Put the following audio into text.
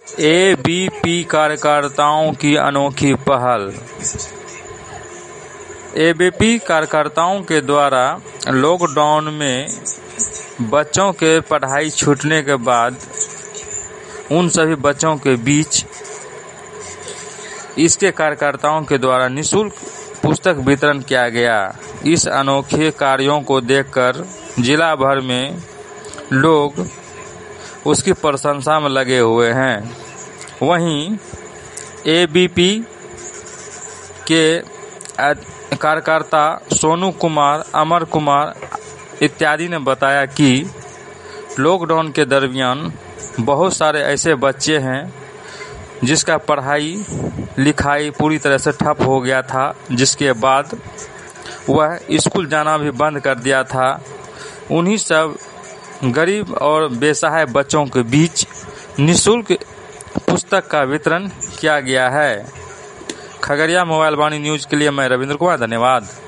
ABP कार्यकर्ताओं की अनोखी पहल। एबीपी कार्यकर्ताओं के द्वारा लॉकडाउन में बच्चों के पढ़ाई छूटने के बाद उन सभी बच्चों के बीच इसके कार्यकर्ताओं के द्वारा निःशुल्क पुस्तक वितरण किया गया। इस अनोखे कार्यों को देखकर जिला भर में लोग उसकी प्रशंसा में लगे हुए हैं। वहीं एबीपी के कार्यकर्ता सोनू कुमार, अमर कुमार इत्यादि ने बताया कि लॉकडाउन के दरमियान बहुत सारे ऐसे बच्चे हैं जिसका पढ़ाई लिखाई पूरी तरह से ठप हो गया था, जिसके बाद वह स्कूल जाना भी बंद कर दिया था। उन्हीं सब गरीब और बेसहाय बच्चों के बीच निःशुल्क पुस्तक का वितरण किया गया है। खगड़िया मोबाइल वाणी न्यूज़ के लिए मैं रविंद्र कुमार, धन्यवाद।